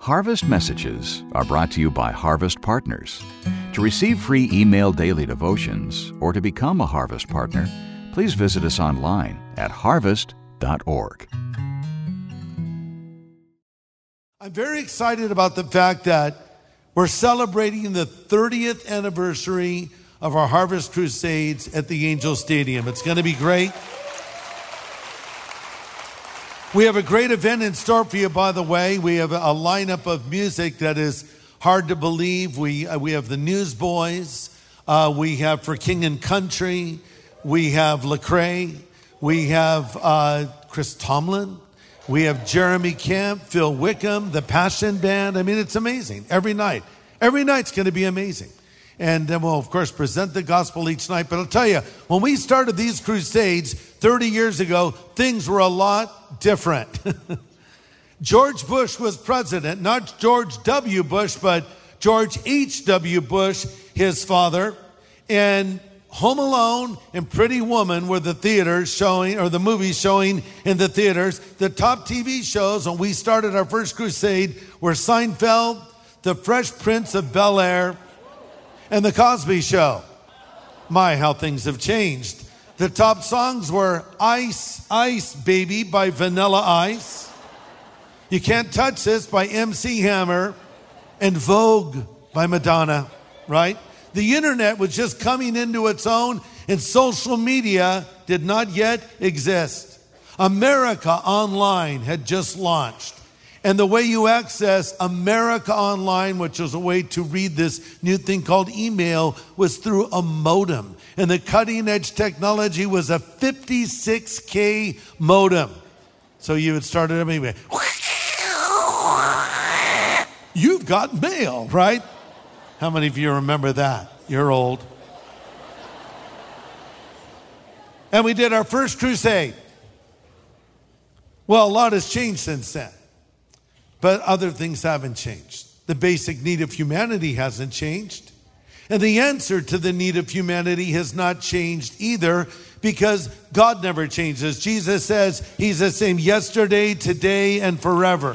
Harvest Messages are brought to you by Harvest Partners. To receive free email daily devotions or to become a Harvest Partner, please visit us online at harvest.org. I'm very excited about the fact that we're celebrating the 30th anniversary of our Harvest Crusades at the Angel Stadium. It's going to be great. We have a great event in store for you, by the way. We have a lineup of music that is hard to believe. We have the Newsboys. We have For King and Country. We have Lecrae. We have Chris Tomlin. We have Jeremy Camp, Phil Wickham, the Passion Band. I mean, it's amazing. Every night. Every night's going to be amazing. And then we'll, of course, present the gospel each night. But I'll tell you, when we started these crusades 30 years ago, things were a lot different. George Bush was president, not George W. Bush, but George H.W. Bush, his father. And Home Alone and Pretty Woman were the theaters showing, or the movies showing in the theaters. The top TV shows when we started our first crusade were Seinfeld, The Fresh Prince of Bel-Air, and The Cosby Show. My, how things have changed. The top songs were Ice, Ice Baby by Vanilla Ice, You Can't Touch This by MC Hammer, and Vogue by Madonna, right? The internet was just coming into its own, and social media did not yet exist. America Online had just launched. And the way you access America Online, which was a way to read this new thing called email, was through a modem. And the cutting edge technology was a 56K modem. So you would start it anyway. You've got mail, right? How many of you remember that? You're old. And we did our first crusade. Well, a lot has changed since then. But other things haven't changed. The basic need of humanity hasn't changed. And the answer to the need of humanity has not changed either, because God never changes. Jesus says he's the same yesterday, today, and forever.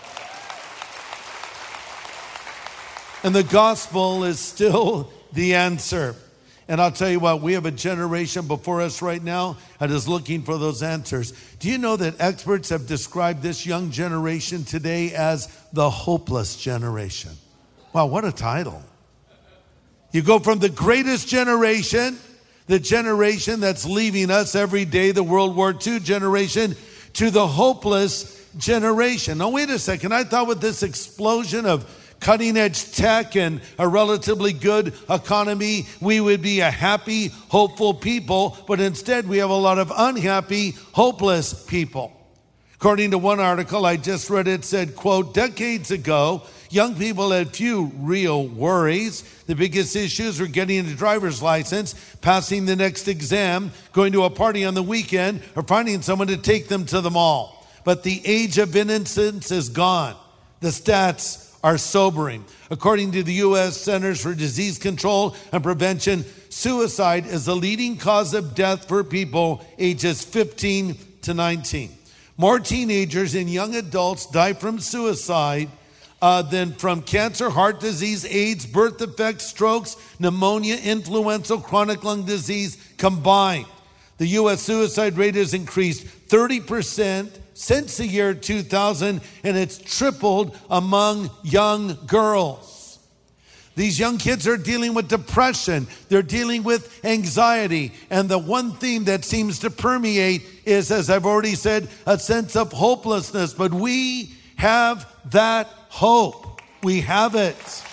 And the gospel is still the answer. And I'll tell you what, we have a generation before us right now that is looking for those answers. Do you know that experts have described this young generation today as the hopeless generation? Wow, what a title. You go from the greatest generation, the generation that's leaving us every day, the World War II generation, to the hopeless generation. Now, wait a second. I thought with this explosion of cutting-edge tech and a relatively good economy, we would be a happy, hopeful people, but instead we have a lot of unhappy, hopeless people. According to one article I just read, it said, quote, decades ago, young people had few real worries. The biggest issues were getting a driver's license, passing the next exam, going to a party on the weekend, or finding someone to take them to the mall. But the age of innocence is gone. The stats are sobering. According to the U.S. Centers for Disease Control and Prevention, suicide is the leading cause of death for people ages 15 to 19. More teenagers and young adults die from suicide than from cancer, heart disease, AIDS, birth defects, strokes, pneumonia, influenza, chronic lung disease combined. The U.S. suicide rate has increased 30% since the year 2000, and it's tripled among young girls. These young kids are dealing with depression. They're dealing with anxiety. And the one theme that seems to permeate is, as I've already said, a sense of hopelessness. But we have that hope. We have it.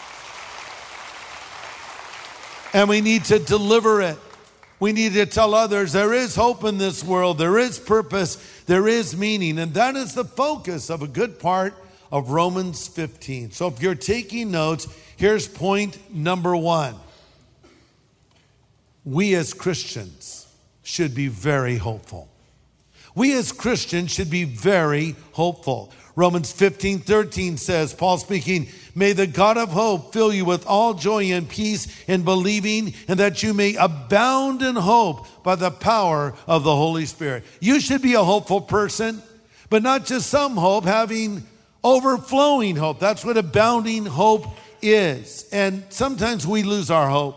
And we need to deliver it. We need to tell others there is hope in this world. There is purpose. There is meaning. And that is the focus of a good part of Romans 15. So if you're taking notes, here's point number 1. We as Christians should be very hopeful. We as Christians should be very hopeful. Romans 15:13 says, Paul speaking, may the God of hope fill you with all joy and peace in believing, and that you may abound in hope by the power of the Holy Spirit. You should be a hopeful person, but not just some hope, having overflowing hope. That's what abounding hope is. And sometimes we lose our hope.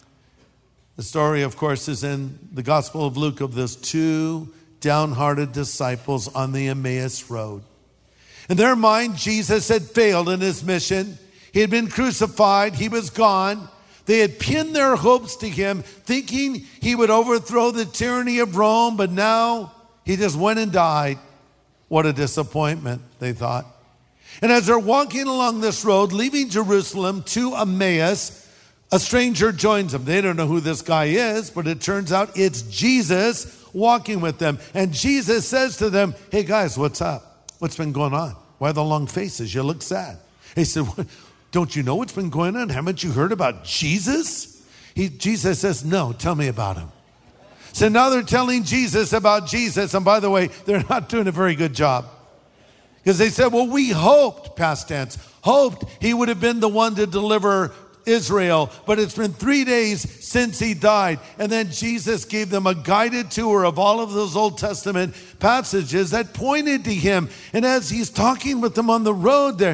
The story, of course, is in the Gospel of Luke of those two downhearted disciples on the Emmaus Road. In their mind, Jesus had failed in his mission. He had been crucified. He was gone. They had pinned their hopes to him, thinking he would overthrow the tyranny of Rome, but now he just went and died. What a disappointment, they thought. And as they're walking along this road, leaving Jerusalem to Emmaus, a stranger joins them. They don't know who this guy is, but it turns out it's Jesus walking with them. And Jesus says to them, hey guys, what's up? What's been going on? Why the long faces? You look sad. He said, don't you know what's been going on? Haven't you heard about Jesus? Jesus says, no, tell me about him. So now they're telling Jesus about Jesus. And by the way, they're not doing a very good job. Because they said, well, we hoped, past tense, hoped he would have been the one to deliver Israel. But it's been 3 days since he died. And then Jesus gave them a guided tour of all of those Old Testament passages that pointed to him. And as he's talking with them on the road, they're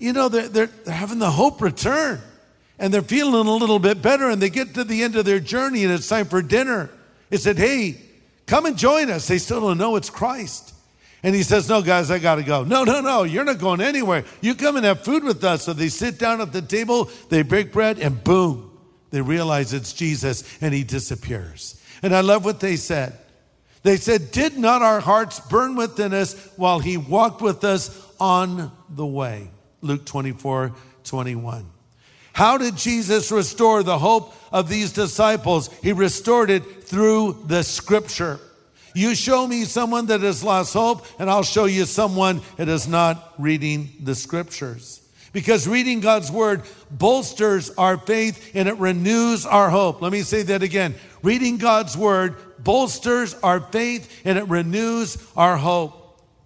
having the hope return. And they're feeling a little bit better. And they get to the end of their journey and it's time for dinner. He said, hey, come and join us. They still don't know it's Christ. And he says, no, guys, I got to go. No, you're not going anywhere. You come and have food with us. So they sit down at the table, they break bread, and boom, they realize it's Jesus, and he disappears. And I love what they said. They said, did not our hearts burn within us while he walked with us on the way? Luke 24:21. How did Jesus restore the hope of these disciples? He restored it through the scripture. You show me someone that has lost hope, and I'll show you someone that is not reading the scriptures. Because reading God's word bolsters our faith and it renews our hope. Let me say that again. Reading God's word bolsters our faith and it renews our hope.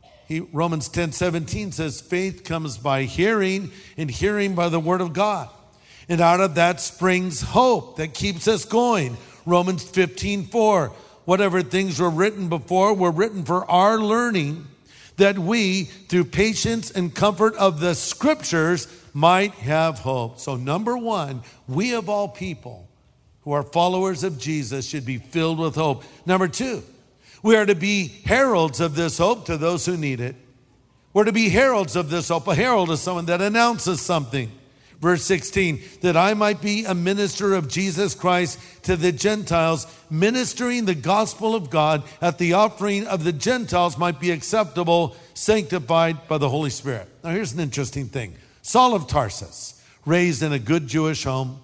Romans 10:17 says, faith comes by hearing, and hearing by the word of God. And out of that springs hope that keeps us going. Romans 15:4. Whatever things were written before were written for our learning, that we, through patience and comfort of the scriptures, might have hope. So number one, we of all people who are followers of Jesus should be filled with hope. Number two, we are to be heralds of this hope to those who need it. We're to be heralds of this hope. A herald is someone that announces something. Verse 16, that I might be a minister of Jesus Christ to the Gentiles, ministering the gospel of God, that the offering of the Gentiles might be acceptable, sanctified by the Holy Spirit. Now here's an interesting thing. Saul of Tarsus, raised in a good Jewish home,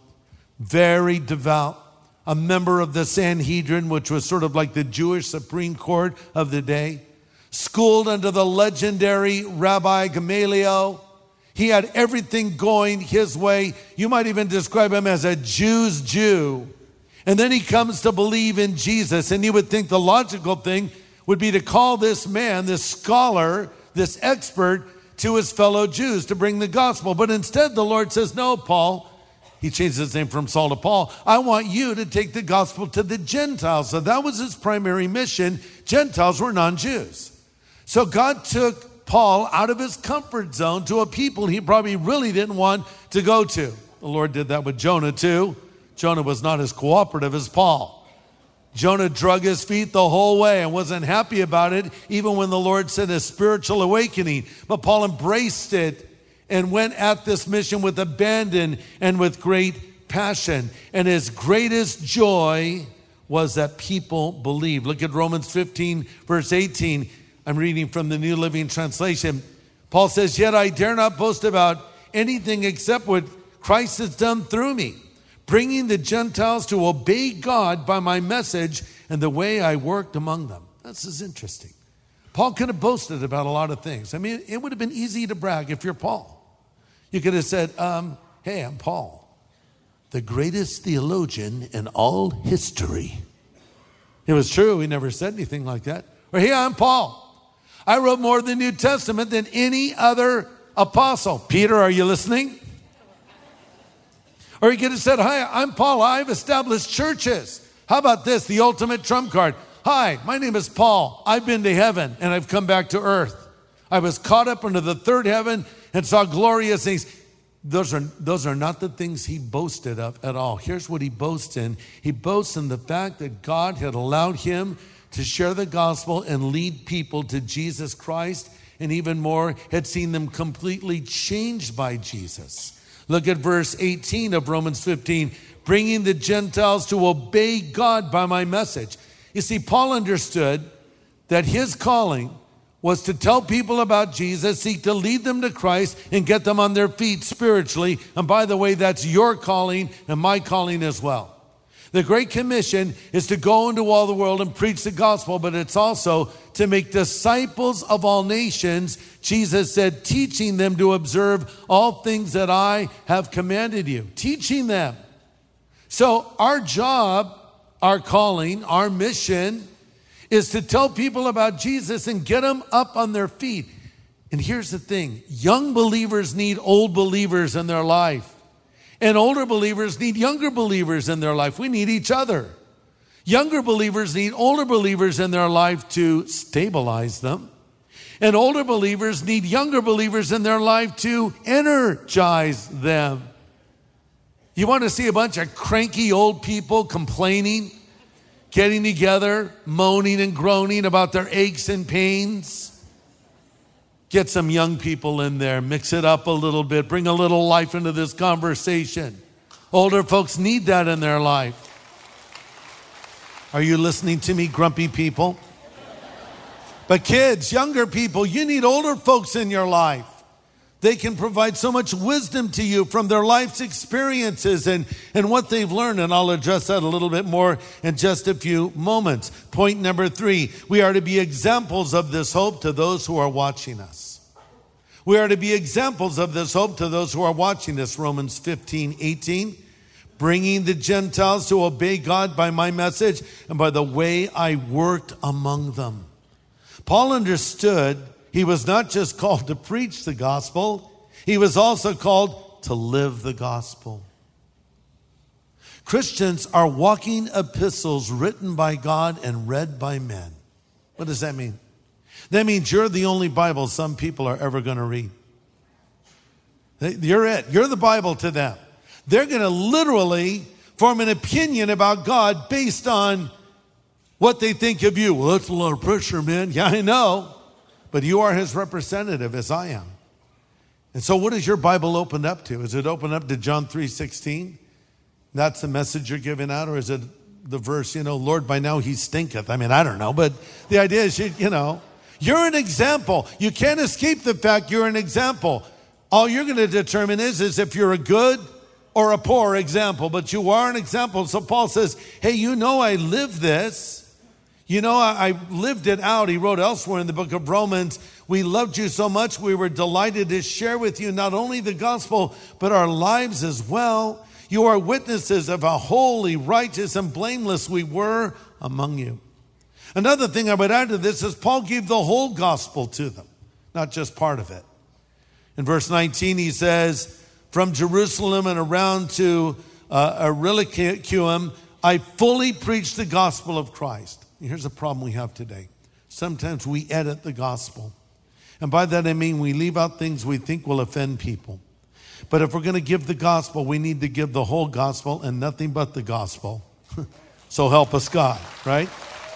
very devout, a member of the Sanhedrin, which was sort of like the Jewish Supreme Court of the day, schooled under the legendary Rabbi Gamaliel. He had everything going his way. You might even describe him as a Jew's Jew. And then he comes to believe in Jesus. And you would think the logical thing would be to call this man, this scholar, this expert, to his fellow Jews to bring the gospel. But instead the Lord says, no, Paul. He changed his name from Saul to Paul. I want you to take the gospel to the Gentiles. So that was his primary mission. Gentiles were non-Jews. So God took Paul out of his comfort zone to a people he probably really didn't want to go to. The Lord did that with Jonah too. Jonah was not as cooperative as Paul. Jonah drug his feet the whole way and wasn't happy about it, even when the Lord sent a spiritual awakening. But Paul embraced it and went at this mission with abandon and with great passion. And his greatest joy was that people believed. Look at Romans 15, verse 18. I'm reading from the New Living Translation. Paul says, yet I dare not boast about anything except what Christ has done through me, bringing the Gentiles to obey God by my message and the way I worked among them. This is interesting. Paul could have boasted about a lot of things. I mean, it would have been easy to brag if you're Paul. You could have said, hey, I'm Paul, the greatest theologian in all history. It was true. He never said anything like that. Or, hey, I'm Paul. I wrote more of the New Testament than any other apostle. Peter, are you listening? Or he could have said, hi, I'm Paul. I've established churches. How about this, the ultimate trump card? Hi, my name is Paul. I've been to heaven and I've come back to earth. I was caught up into the third heaven and saw glorious things. Those are not the things he boasted of at all. Here's what he boasts in. He boasts in the fact that God had allowed him to share the gospel and lead people to Jesus Christ, and even more, had seen them completely changed by Jesus. Look at verse 18 of Romans 15, bringing the Gentiles to obey God by my message. You see, Paul understood that his calling was to tell people about Jesus, seek to lead them to Christ, and get them on their feet spiritually. And by the way, that's your calling and my calling as well. The Great Commission is to go into all the world and preach the gospel, but it's also to make disciples of all nations. Jesus said, teaching them to observe all things that I have commanded you. Teaching them. So our job, our calling, our mission is to tell people about Jesus and get them up on their feet. And here's the thing. Young believers need old believers in their life. And older believers need younger believers in their life. We need each other. Younger believers need older believers in their life to stabilize them. And older believers need younger believers in their life to energize them. You want to see a bunch of cranky old people complaining, getting together, moaning and groaning about their aches and pains? Get some young people in there, mix it up a little bit, bring a little life into this conversation. Older folks need that in their life. Are you listening to me, grumpy people? But kids, younger people, you need older folks in your life. They can provide so much wisdom to you from their life's experiences and what they've learned. And I'll address that a little bit more in just a few moments. Point number 3, we are to be examples of this hope to those who are watching us. We are to be examples of this hope to those who are watching us. Romans 15:18, bringing the Gentiles to obey God by my message and by the way I worked among them. Paul understood he was not just called to preach the gospel, he was also called to live the gospel. Christians are walking epistles written by God and read by men. What does that mean? That means you're the only Bible some people are ever going to read. You're it. You're the Bible to them. They're going to literally form an opinion about God based on what they think of you. Well, that's a lot of pressure, man. Yeah, I know. But you are his representative, as I am. And so what is your Bible opened up to? Is it opened up to John 3:16? That's the message you're giving out? Or is it the verse, Lord, by now he stinketh? I mean, I don't know. But the idea is, you're an example. You can't escape the fact you're an example. All you're going to determine is if you're a good or a poor example. But you are an example. So Paul says, hey, I live this. I lived it out. He wrote elsewhere in the book of Romans, we loved you so much, we were delighted to share with you not only the gospel, but our lives as well. You are witnesses of how holy, righteous, and blameless we were among you. Another thing I would add to this is Paul gave the whole gospel to them, not just part of it. In verse 19, he says, from Jerusalem and around to Illyricum, I fully preached the gospel of Christ. Here's a problem we have today. Sometimes we edit the gospel. And by that I mean we leave out things we think will offend people. But if we're going to give the gospel, we need to give the whole gospel and nothing but the gospel. So help us God, right?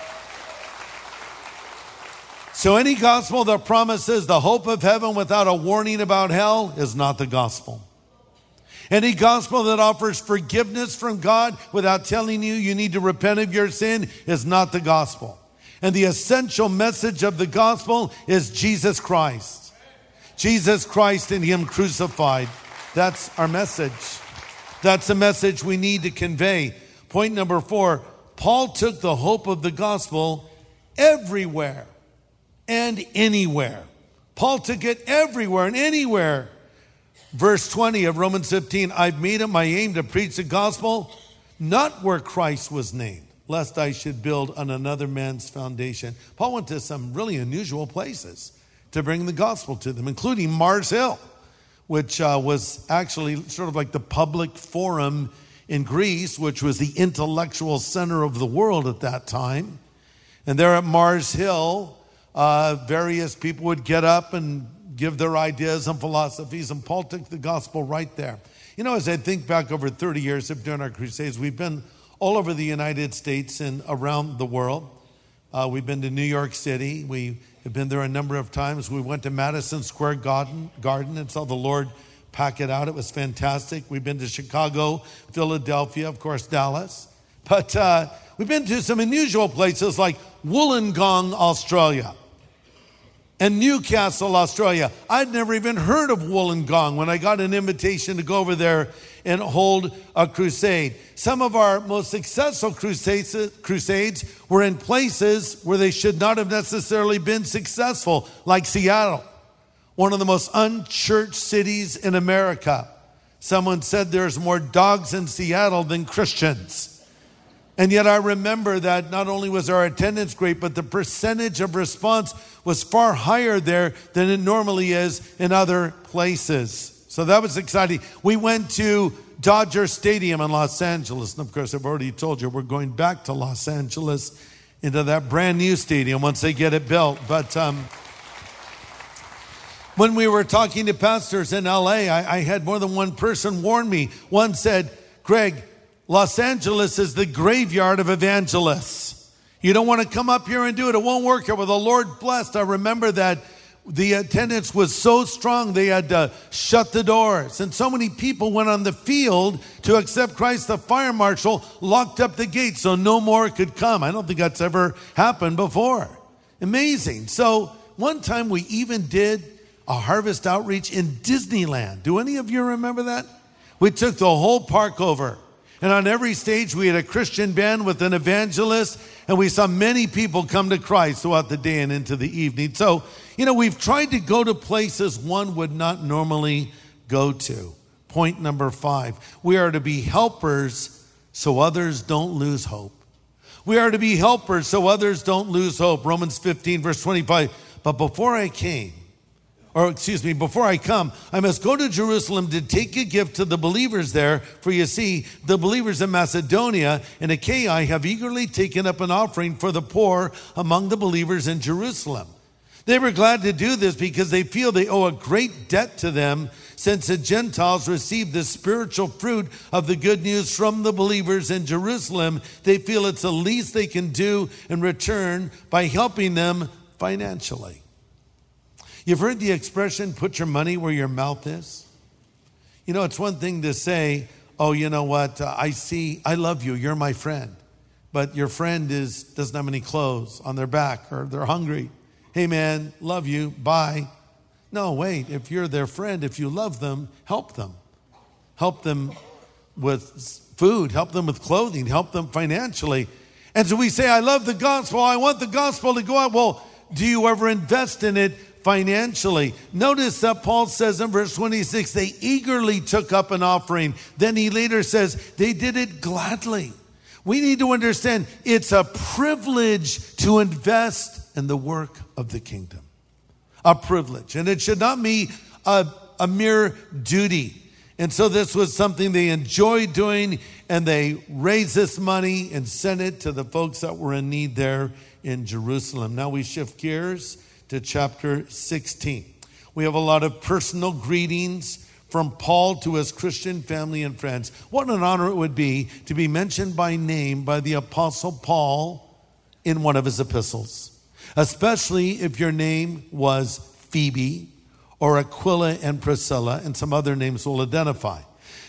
So any gospel that promises the hope of heaven without a warning about hell is not the gospel. Any gospel that offers forgiveness from God without telling you need to repent of your sin is not the gospel. And the essential message of the gospel is Jesus Christ. Jesus Christ and him crucified. That's our message. That's the message we need to convey. Point number 4, Paul took the hope of the gospel everywhere and anywhere. Paul took it everywhere and anywhere. Verse 20 of Romans 15, I've made it my aim to preach the gospel, not where Christ was named, lest I should build on another man's foundation. Paul went to some really unusual places to bring the gospel to them, including Mars Hill, which was actually sort of like the public forum in Greece, which was the intellectual center of the world at that time. And there at Mars Hill, various people would get up and give their ideas and philosophies, and Paul took the gospel right there. You know, as I think back over 30 years of doing our crusades, we've been all over the United States and around the world. We've been to New York City. We have been there a number of times. We went to Madison Square Garden and saw the Lord pack it out. It was fantastic. We've been to Chicago, Philadelphia, of course, Dallas. But we've been to some unusual places like Wollongong, Australia, and Newcastle, Australia. I'd never even heard of Wollongong when I got an invitation to go over there and hold a crusade. Some of our most successful crusades were in places where they should not have necessarily been successful, like Seattle, one of the most unchurched cities in America. Someone said there's more dogs in Seattle than Christians. And yet I remember that not only was our attendance great, but the percentage of response was far higher there than it normally is in other places. So that was exciting. We went to Dodger Stadium in Los Angeles. And of course, I've already told you, we're going back to Los Angeles into that brand new stadium once they get it built. But when we were talking to pastors in LA, I had more than one person warn me. One said, Greg, Los Angeles is the graveyard of evangelists. You don't want to come up here and do it. It won't work here. Well, the Lord blessed. I remember that the attendance was so strong, they had to shut the doors. And so many people went on the field to accept Christ. The fire marshal locked up the gates so no more could come. I don't think that's ever happened before. Amazing. So one time we even did a harvest outreach in Disneyland. Do any of you remember that? We took the whole park over. And on every stage, we had a Christian band with an evangelist, and we saw many people come to Christ throughout the day and into the evening. So, you know, we've tried to go to places one would not normally go to. Point number 5, we are to be helpers so others don't lose hope. We are to be helpers so others don't lose hope. Romans 15, verse 25. But before I come, I must go to Jerusalem to take a gift to the believers there. For you see, the believers in Macedonia and Achaia have eagerly taken up an offering for the poor among the believers in Jerusalem. They were glad to do this because they feel they owe a great debt to them, since the Gentiles received the spiritual fruit of the good news from the believers in Jerusalem. They feel it's the least they can do in return by helping them financially. You've heard the expression, put your money where your mouth is. You know, it's one thing to say, oh, you know what, I love you, you're my friend. But your friend doesn't have any clothes on their back, or they're hungry. Hey man, love you, bye. No, wait, if you're their friend, if you love them, help them. Help them with food, help them with clothing, help them financially. And so we say, I love the gospel, I want the gospel to go out. Well, do you ever invest in it financially? Notice that Paul says in verse 26, they eagerly took up an offering. Then he later says they did it gladly. We need to understand it's a privilege to invest in the work of the kingdom. A privilege. And it should not be a mere duty. And so this was something they enjoyed doing, and they raised this money and sent it to the folks that were in need there in Jerusalem. Now we shift gears to chapter 16. We have a lot of personal greetings from Paul to his Christian family and friends. What an honor it would be to be mentioned by name by the Apostle Paul in one of his epistles, especially if your name was Phoebe or Aquila and Priscilla, and some other names will identify.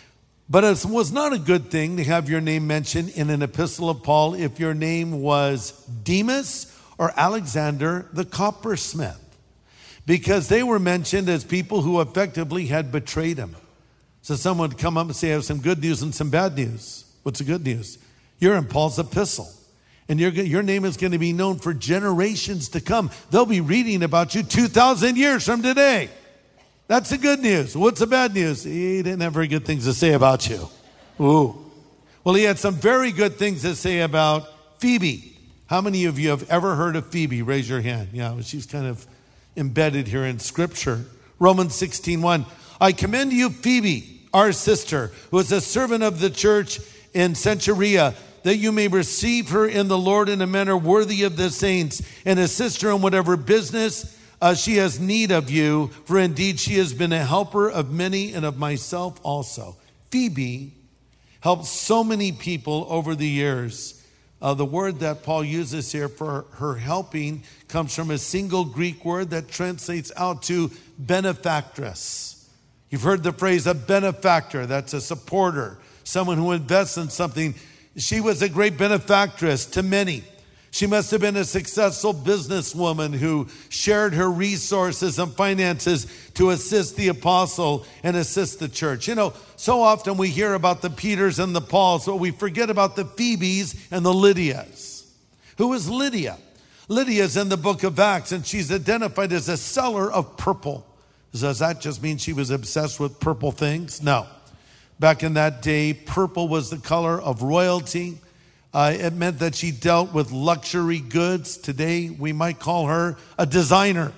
But it was not a good thing to have your name mentioned in an epistle of Paul if your name was Demas or Alexander the coppersmith, because they were mentioned as people who effectively had betrayed him. So someone would come up and say, I have some good news and some bad news. What's the good news? You're in Paul's epistle, and your name is going to be known for generations to come. They'll be reading about you 2,000 years from today. That's the good news. What's the bad news? He didn't have very good things to say about you. Ooh. Well, he had some very good things to say about Phoebe. How many of you have ever heard of Phoebe? Raise your hand. Yeah, she's kind of embedded here in Scripture. Romans 16:1. I commend you, Phoebe, our sister, who is a servant of the church in Cenchrea. that you may receive her in the Lord in a manner worthy of the saints, and assist her in whatever business she has need of you, for indeed she has been a helper of many and of myself also. Phoebe helped so many people over the years. The word that Paul uses here for her helping comes from a single Greek word that translates out to benefactress. You've heard the phrase a benefactor. That's a supporter, someone who invests in something. She was a great benefactress to many. She must have been a successful businesswoman who shared her resources and finances to assist the apostle and assist the church. You know, so often we hear about the Peters and the Pauls, but we forget about the Phoebes and the Lydias. Who is Lydia? Lydia is in the book of Acts, and she's identified as a seller of purple. Does that just mean she was obsessed with purple things? No. Back in that day, purple was the color of royalty. It meant that she dealt with luxury goods. Today, we might call her a designer.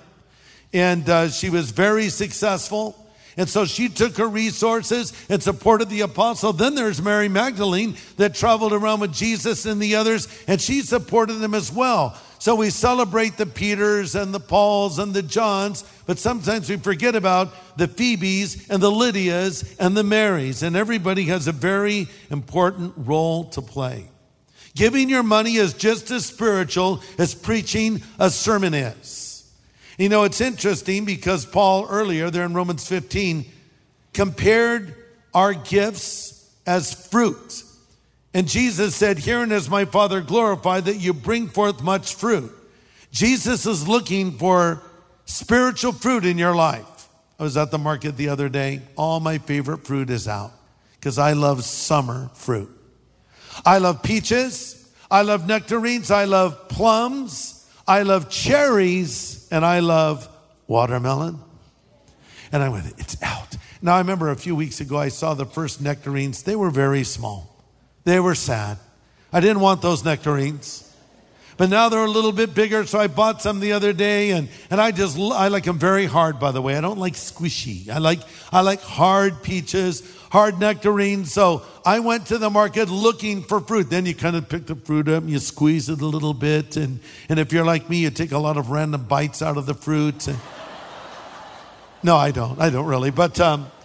And she was very successful. And so she took her resources and supported the apostle. Then there's Mary Magdalene that traveled around with Jesus and the others, and she supported them as well. So we celebrate the Peters and the Pauls and the Johns, but sometimes we forget about the Phoebes and the Lydias and the Marys. And everybody has a very important role to play. Giving your money is just as spiritual as preaching a sermon is. You know, it's interesting because Paul earlier there in Romans 15 compared our gifts as fruit. And Jesus said, "Herein is my Father glorified, that you bring forth much fruit." Jesus is looking for spiritual fruit in your life. I was at the market the other day. All my favorite fruit is out because I love summer fruit. I love peaches, I love nectarines, I love plums, I love cherries, and I love watermelon. And I went, it's out. Now I remember a few weeks ago I saw the first nectarines. They were very small. They were sad. I didn't want those nectarines. But now they're a little bit bigger, so I bought some the other day, and I like them very hard, by the way. I don't like squishy. I like hard peaches, hard nectarines. So I went to the market looking for fruit. Then you kind of pick the fruit up and you squeeze it a little bit. And if you're like me, you take a lot of random bites out of the fruit. No, I don't. I don't really. But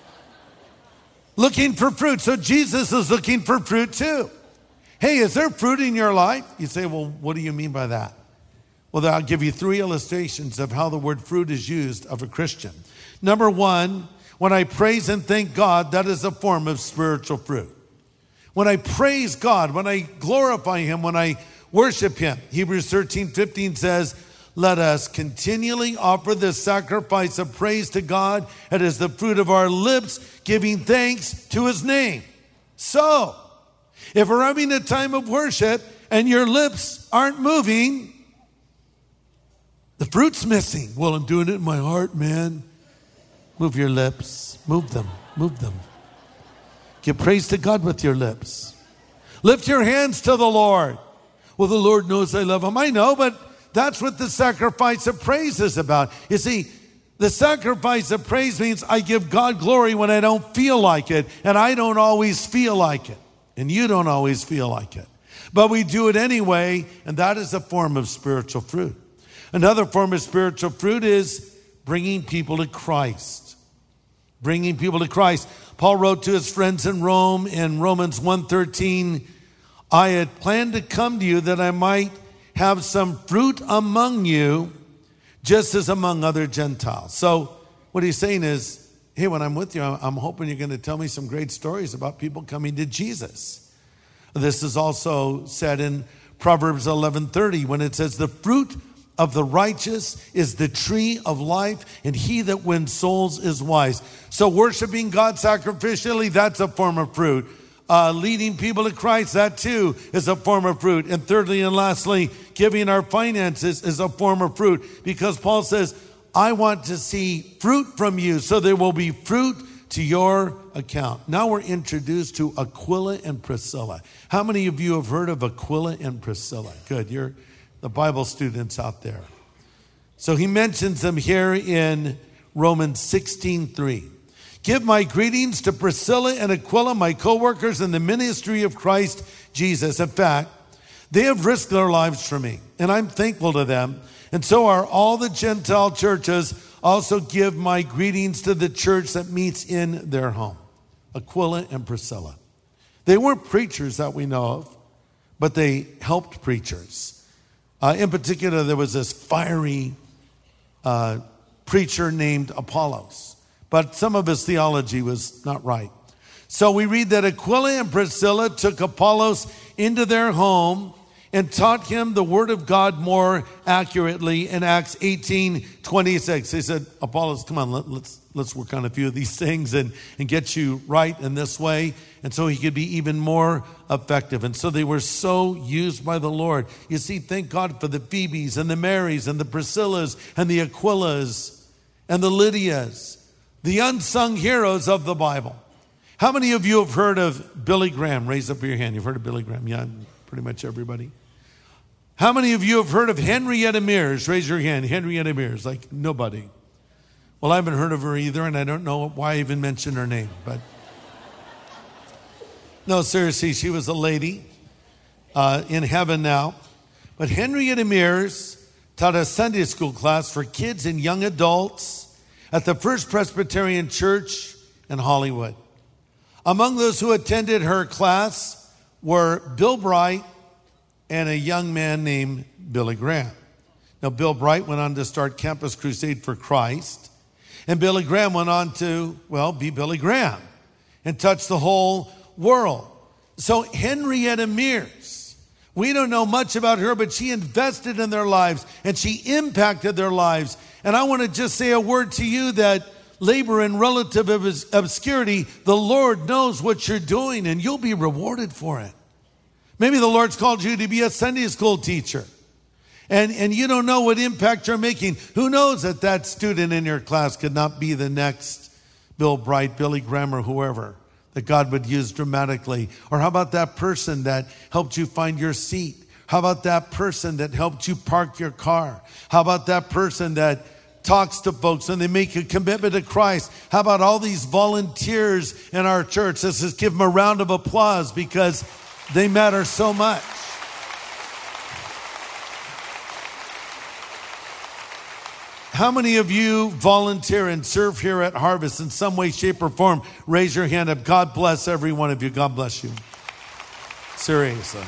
looking for fruit. So Jesus is looking for fruit too. Hey, is there fruit in your life? You say, well, what do you mean by that? Well, I'll give you 3 illustrations of how the word fruit is used of a Christian. Number 1, when I praise and thank God, that is a form of spiritual fruit. When I praise God, when I glorify Him, when I worship Him, Hebrews 13:15 says, let us continually offer the sacrifice of praise to God. It is the fruit of our lips, giving thanks to His name. So, if we're having a time of worship and your lips aren't moving, the fruit's missing. Well, I'm doing it in my heart, man. Move your lips. Move them. Move them. Give praise to God with your lips. Lift your hands to the Lord. Well, the Lord knows I love Him. I know, but that's what the sacrifice of praise is about. You see, the sacrifice of praise means I give God glory when I don't feel like it, and I don't always feel like it. And you don't always feel like it. But we do it anyway, and that is a form of spiritual fruit. Another form of spiritual fruit is bringing people to Christ. Bringing people to Christ. Paul wrote to his friends in Rome in Romans 1:13, I had planned to come to you that I might have some fruit among you, just as among other Gentiles. So what he's saying is, hey, when I'm with you, I'm hoping you're going to tell me some great stories about people coming to Jesus. This is also said in Proverbs 11:30 when it says, the fruit of the righteous is the tree of life, and he that wins souls is wise. So worshiping God sacrificially, that's a form of fruit. Leading people to Christ, that too is a form of fruit. And thirdly and lastly, giving our finances is a form of fruit, because Paul says, I want to see fruit from you, so there will be fruit to your account. Now we're introduced to Aquila and Priscilla. How many of you have heard of Aquila and Priscilla? Good, you're the Bible students out there. So he mentions them here in Romans 16:3. Give my greetings to Priscilla and Aquila, my co-workers in the ministry of Christ Jesus. In fact, they have risked their lives for me, and I'm thankful to them. And so are all the Gentile churches. Also give my greetings to the church that meets in their home, Aquila and Priscilla. They weren't preachers that we know of, but they helped preachers. In particular, there was this fiery preacher named Apollos, but some of his theology was not right. So we read that Aquila and Priscilla took Apollos into their home and taught him the word of God more accurately in Acts 18:26. They said, Apollos, come on, let's work on a few of these things and get you right in this way. And so he could be even more effective. And so they were so used by the Lord. You see, thank God for the Phoebes and the Marys and the Priscillas and the Aquilas and the Lydias, the unsung heroes of the Bible. How many of you have heard of Billy Graham? Raise up your hand. You've heard of Billy Graham? Yeah, pretty much everybody. How many of you have heard of Henrietta Mears? Raise your hand. Henrietta Mears, like nobody. Well, I haven't heard of her either, and I don't know why I even mentioned her name. But no, seriously, she was a lady in heaven now. But Henrietta Mears taught a Sunday school class for kids and young adults at the First Presbyterian Church in Hollywood. Among those who attended her class were Bill Bright and a young man named Billy Graham. Now, Bill Bright went on to start Campus Crusade for Christ, and Billy Graham went on to, be Billy Graham and touch the whole world. So Henrietta Mears, we don't know much about her, but she invested in their lives and she impacted their lives. And I want to just say a word to you that labor in relative obscurity, the Lord knows what you're doing and you'll be rewarded for it. Maybe the Lord's called you to be a Sunday school teacher and you don't know what impact you're making. Who knows that student in your class could not be the next Bill Bright, Billy Graham, or whoever that God would use dramatically. Or how about that person that helped you find your seat? How about that person that helped you park your car? How about that person that talks to folks and they make a commitment to Christ? How about all these volunteers in our church? Let's just give them a round of applause because they matter so much. How many of you volunteer and serve here at Harvest in some way, shape, or form? Raise your hand up. God bless every one of you. God bless you. Seriously.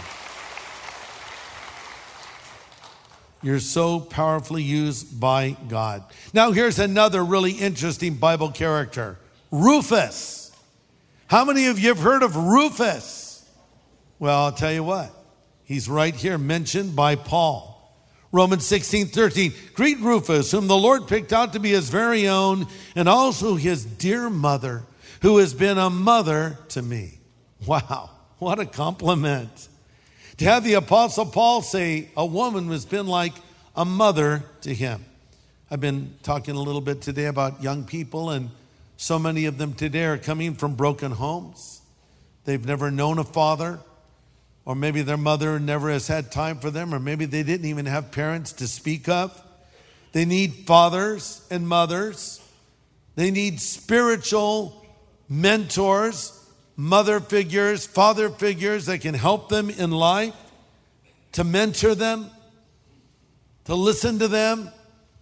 You're so powerfully used by God. Now here's another really interesting Bible character, Rufus. How many of you have heard of Rufus? Well, I'll tell you what. He's right here mentioned by Paul. Romans 16:13. Greet Rufus, whom the Lord picked out to be his very own, and also his dear mother, who has been a mother to me. Wow, what a compliment. To have the Apostle Paul say a woman has been like a mother to him. I've been talking a little bit today about young people, and so many of them today are coming from broken homes. They've never known a father, or maybe their mother never has had time for them, or maybe they didn't even have parents to speak of. They need fathers and mothers. They need spiritual mentors, mother figures, father figures that can help them in life, to mentor them, to listen to them,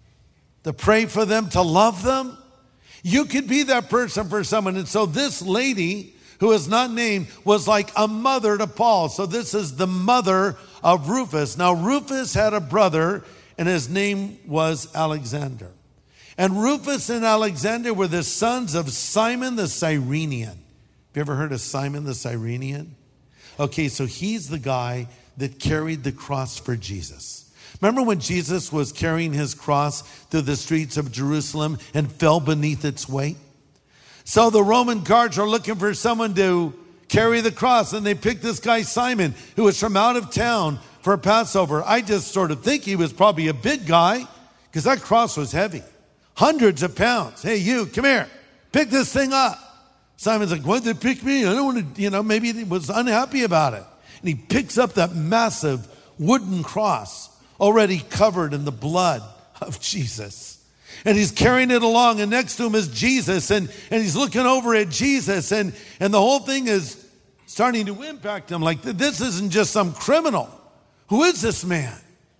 to pray for them, to love them. You could be that person for someone. And so this lady, who is not named, was like a mother to Paul. So this is the mother of Rufus. Now Rufus had a brother, and his name was Alexander. And Rufus and Alexander were the sons of Simon the Cyrenian. Have you ever heard of Simon the Cyrenian? Okay, so he's the guy that carried the cross for Jesus. Remember when Jesus was carrying his cross through the streets of Jerusalem and fell beneath its weight? So the Roman guards are looking for someone to carry the cross, and they picked this guy Simon, who was from out of town for Passover. I just sort of think he was probably a big guy because that cross was heavy. Hundreds of pounds. Hey, you, come here. Pick this thing up. Simon's like, why'd they pick me? I don't want to, maybe he was unhappy about it. And he picks up that massive wooden cross already covered in the blood of Jesus. And he's carrying it along, and next to him is Jesus, and he's looking over at Jesus, and the whole thing is starting to impact them. Like, this isn't just some criminal. Who is this man?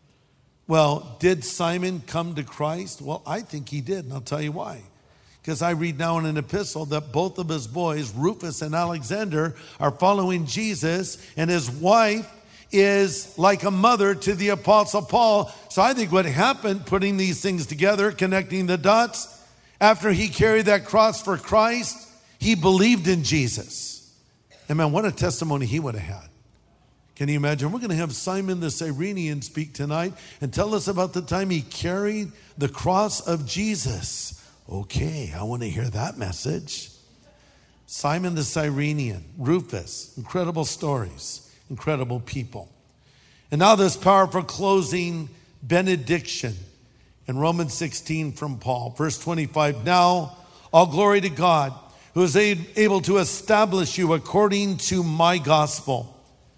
Well, did Simon come to Christ? Well, I think he did, and I'll tell you why. Because I read now in an epistle that both of his boys, Rufus and Alexander, are following Jesus, and his wife is like a mother to the Apostle Paul. So I think what happened, putting these things together, connecting the dots, after he carried that cross for Christ, he believed in Jesus. And man, what a testimony he would have had. Can you imagine? We're going to have Simon the Cyrenian speak tonight and tell us about the time he carried the cross of Jesus. Okay, I want to hear that message. Simon the Cyrenian, Rufus, incredible stories, incredible people. And now this powerful closing benediction in Romans 16 from Paul, verse 25. Now, all glory to God, who is able to establish you according to my gospel.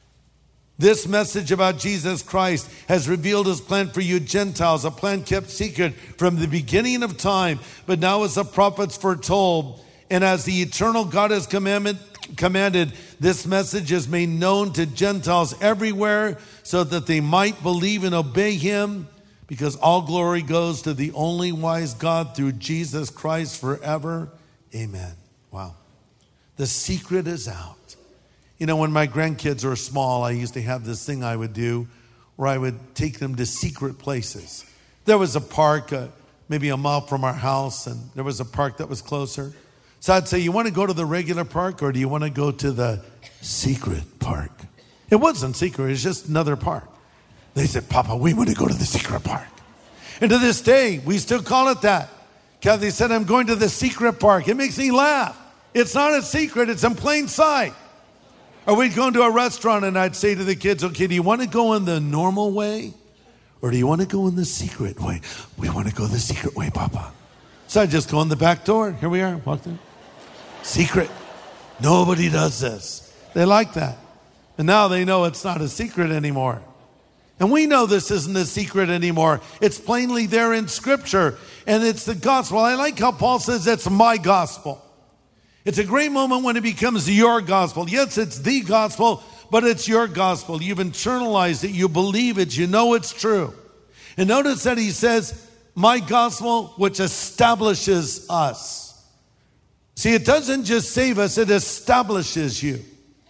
This message about Jesus Christ has revealed his plan for you Gentiles, a plan kept secret from the beginning of time, but now as the prophets foretold, and as the eternal God has commanded, this message is made known to Gentiles everywhere so that they might believe and obey him, because all glory goes to the only wise God through Jesus Christ forever. Amen. Wow. The secret is out. You know, when my grandkids were small, I used to have this thing I would do where I would take them to secret places. There was a park maybe a mile from our house, and there was a park that was closer. So I'd say, you want to go to the regular park or do you want to go to the secret park? It wasn't secret, it was just another park. They said, Papa, we want to go to the secret park. And to this day, we still call it that. Kathy said, I'm going to the secret park. It makes me laugh. It's not a secret, it's in plain sight. Or we'd go into a restaurant and I'd say to the kids, okay, do you want to go in the normal way? Or do you want to go in the secret way? We want to go the secret way, Papa. So I just go in the back door. Here we are, walked in. Secret. Nobody does this. They like that. And now they know it's not a secret anymore. And we know this isn't a secret anymore. It's plainly there in Scripture. And it's the gospel. I like how Paul says it's my gospel. It's a great moment when it becomes your gospel. Yes, it's the gospel, but it's your gospel. You've internalized it. You believe it. You know it's true. And notice that he says, my gospel, which establishes us. See, it doesn't just save us, it establishes you.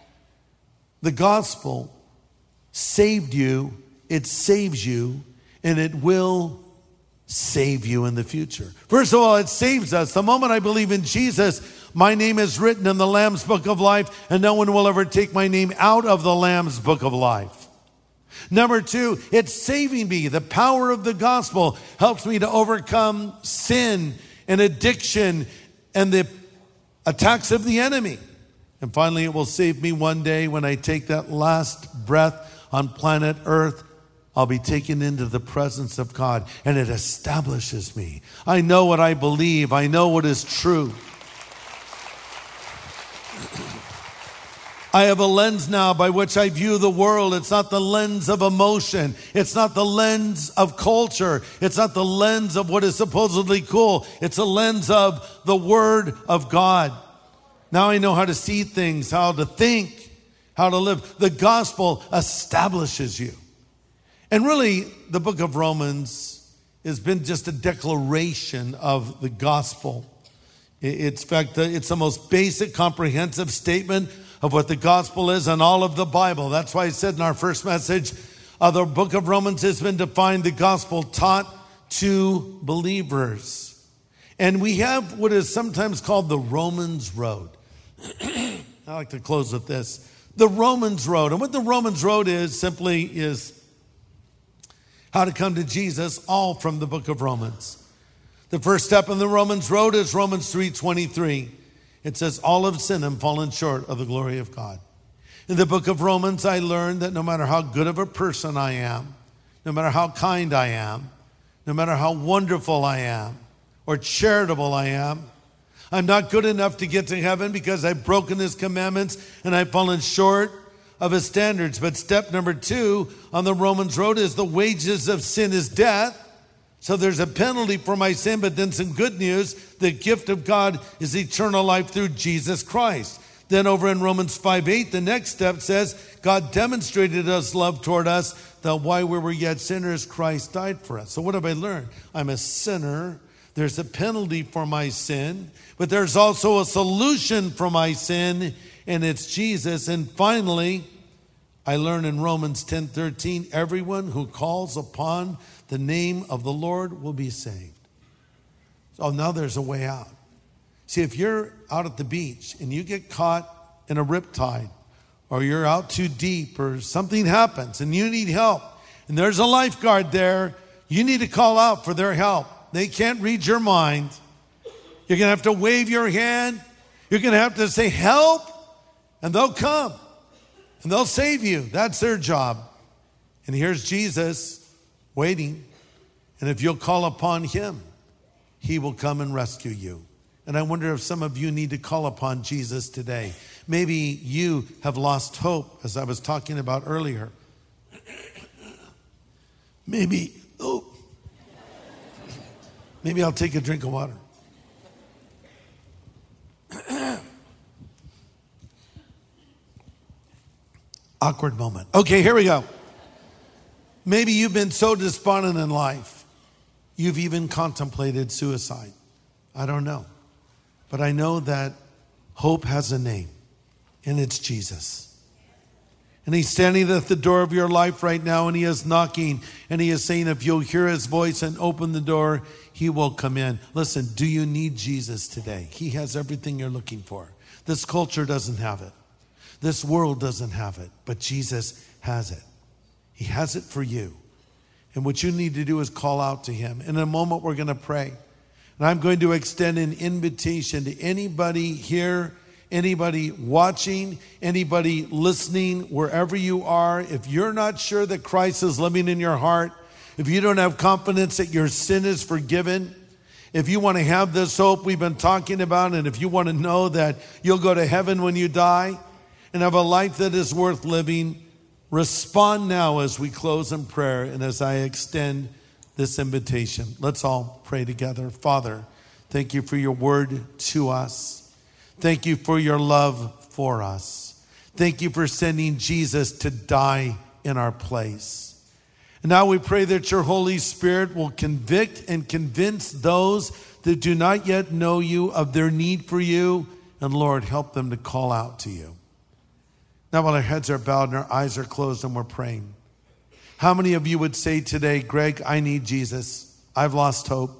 The gospel saved you, it saves you, and it will save you in the future. First of all, it saves us. The moment I believe in Jesus, my name is written in the Lamb's book of life, and no one will ever take my name out of the Lamb's book of life. Number two, it's saving me. The power of the gospel helps me to overcome sin and addiction and the attacks of the enemy. And finally, it will save me one day when I take that last breath on planet Earth. I'll be taken into the presence of God, and it establishes me. I know what I believe. I know what is true. I have a lens now by which I view the world. It's not the lens of emotion. It's not the lens of culture. It's not the lens of what is supposedly cool. It's a lens of the Word of God. Now I know how to see things, how to think, how to live. The gospel establishes you. And really, the book of Romans has been just a declaration of the gospel. It's, in fact, it's the most basic, comprehensive statement of what the gospel is in all of the Bible. That's why I said in our first message, the book of Romans has been defined, the gospel taught to believers. And we have what is sometimes called the Romans Road. I like to close with this. The Romans Road. And what the Romans Road is simply is how to come to Jesus, all from the book of Romans. The first step in the Romans Road is Romans 3:23. It says, all have sinned and fallen short of the glory of God. In the book of Romans, I learned that no matter how good of a person I am, no matter how kind I am, no matter how wonderful I am, or charitable I am, I'm not good enough to get to heaven because I've broken his commandments and I've fallen short of his standards. But step number 2 on the Romans Road is the wages of sin is death. So there's a penalty for my sin, but then some good news. The gift of God is eternal life through Jesus Christ. Then over in Romans 5:8, the next step says, God demonstrated His love toward us, that while we were yet sinners, Christ died for us. So what have I learned? I'm a sinner. There's a penalty for my sin, but there's also a solution for my sin, and it's Jesus. And finally, I learn in Romans 10:13, everyone who calls upon the name of the Lord will be saved. So now there's a way out. See, if you're out at the beach and you get caught in a riptide, or you're out too deep, or something happens and you need help, and there's a lifeguard there, you need to call out for their help. They can't read your mind. You're going to have to wave your hand. You're going to have to say, help, and they'll come, and they'll save you. That's their job. And here's Jesus waiting, and if you'll call upon Him, He will come and rescue you. And I wonder if some of you need to call upon Jesus today. Maybe you have lost hope, as I was talking about earlier. Maybe I'll take a drink of water. Awkward moment. Okay, here we go. Maybe you've been so despondent in life, you've even contemplated suicide. I don't know. But I know that hope has a name, and it's Jesus. And He's standing at the door of your life right now, and He is knocking, and He is saying, if you'll hear His voice and open the door, He will come in. Listen, do you need Jesus today? He has everything you're looking for. This culture doesn't have it. This world doesn't have it, but Jesus has it. He has it for you. And what you need to do is call out to Him. In a moment, we're going to pray. And I'm going to extend an invitation to anybody here, anybody watching, anybody listening, wherever you are. If you're not sure that Christ is living in your heart, if you don't have confidence that your sin is forgiven, if you want to have this hope we've been talking about, and if you want to know that you'll go to heaven when you die and have a life that is worth living, respond now as we close in prayer and as I extend this invitation. Let's all pray together. Father, thank You for Your word to us. Thank You for Your love for us. Thank You for sending Jesus to die in our place. And now we pray that Your Holy Spirit will convict and convince those that do not yet know You of their need for You. And Lord, help them to call out to You. Now while our heads are bowed and our eyes are closed and we're praying, how many of you would say today, Greg, I need Jesus. I've lost hope.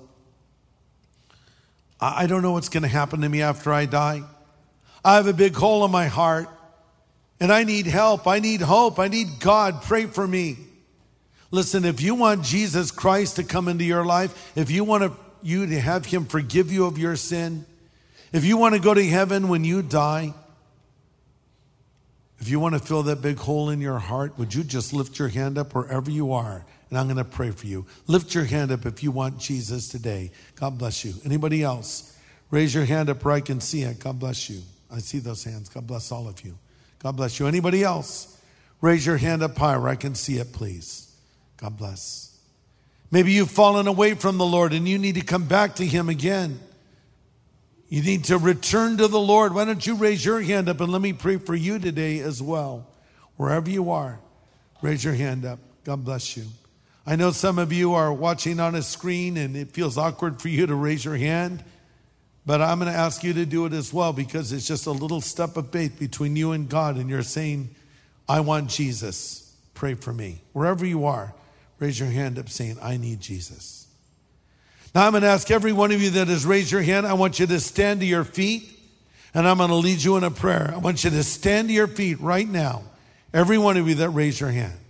I don't know what's going to happen to me after I die. I have a big hole in my heart, and I need help. I need hope. I need God. Pray for me. Listen, if you want Jesus Christ to come into your life, if you want you to have Him forgive you of your sin, if you want to go to heaven when you die, if you want to fill that big hole in your heart, would you just lift your hand up wherever you are? And I'm going to pray for you. Lift your hand up if you want Jesus today. God bless you. Anybody else? Raise your hand up where I can see it. God bless you. I see those hands. God bless all of you. God bless you. Anybody else? Raise your hand up high where I can see it, please. God bless. Maybe you've fallen away from the Lord and you need to come back to Him again. You need to return to the Lord. Why don't you raise your hand up and let me pray for you today as well. Wherever you are, raise your hand up. God bless you. I know some of you are watching on a screen and it feels awkward for you to raise your hand, but I'm going to ask you to do it as well because it's just a little step of faith between you and God, and you're saying, I want Jesus. Pray for me. Wherever you are, raise your hand up saying, I need Jesus. Now I'm going to ask every one of you that has raised your hand, I want you to stand to your feet, and I'm going to lead you in a prayer. I want you to stand to your feet right now. Every one of you that raised your hand.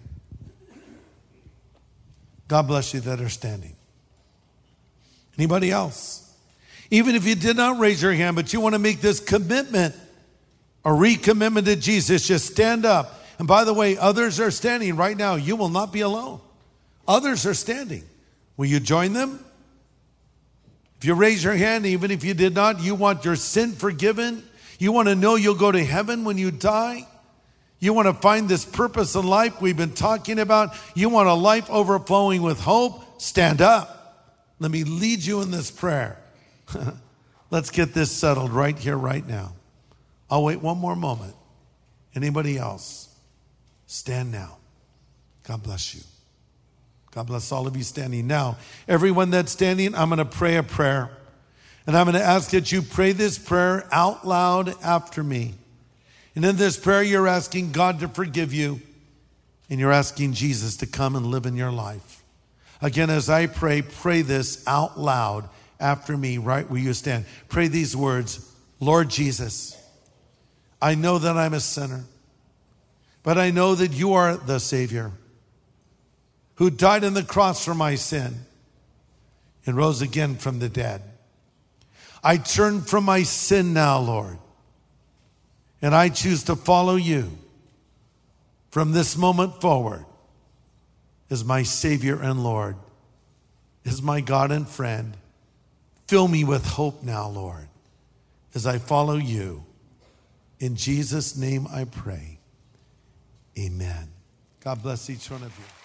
God bless you that are standing. Anybody else? Even if you did not raise your hand, but you want to make this commitment, a recommitment to Jesus, just stand up. And by the way, others are standing right now. You will not be alone. Others are standing. Will you join them? If you raise your hand, even if you did not, you want your sin forgiven. You want to know you'll go to heaven when you die. You want to find this purpose in life we've been talking about. You want a life overflowing with hope. Stand up. Let me lead you in this prayer. Let's get this settled right here, right now. I'll wait one more moment. Anybody else? Stand now. God bless you. God bless all of you standing. Now, everyone that's standing, I'm going to pray a prayer. And I'm going to ask that you pray this prayer out loud after me. And in this prayer, you're asking God to forgive you. And you're asking Jesus to come and live in your life. Again, as I pray this out loud after me, right where you stand. Pray these words. Lord Jesus, I know that I'm a sinner, but I know that you are the Savior who died on the cross for my sin and rose again from the dead. I turn from my sin now, Lord, and I choose to follow you from this moment forward as my Savior and Lord, as my God and friend. Fill me with hope now, Lord, as I follow you. In Jesus' name I pray. Amen. God bless each one of you.